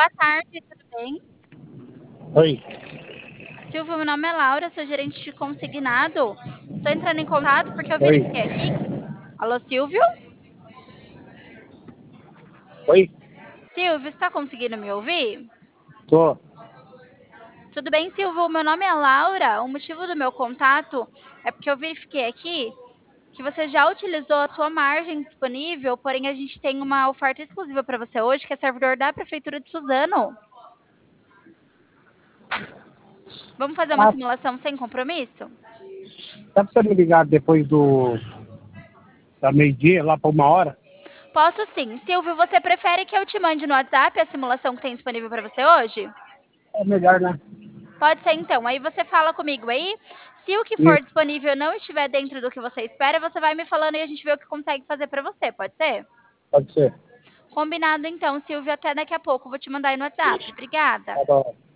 Boa tarde, tudo bem? Oi, Silvio, meu nome é Laura, sou gerente de consignado. Estou entrando em contato porque eu oi, verifiquei aqui. Alô, Silvio? oi, Silvio, está conseguindo me ouvir? tô. Tudo bem, Silvio? Meu nome é Laura. O motivo do meu contato é porque eu verifiquei aqui que você já utilizou a sua margem disponível, porém a gente tem uma oferta exclusiva para você hoje, que é servidor da Prefeitura de Suzano. Vamos fazer uma Ah, simulação sem compromisso? dá pra você me ligar depois da meio-dia, lá pra 1 hora? Posso sim. Silvio, você prefere que eu te mande no WhatsApp a simulação que tem disponível para você hoje? É melhor, né? Pode ser então. Aí você fala comigo aí. Se o que for Isso, disponível não estiver dentro do que você espera, você vai me falando e a gente vê o que consegue fazer para você. Pode ser? pode ser. Combinado então, Silvio. Até daqui a pouco. Vou te mandar aí no WhatsApp. Obrigada. Tá bom.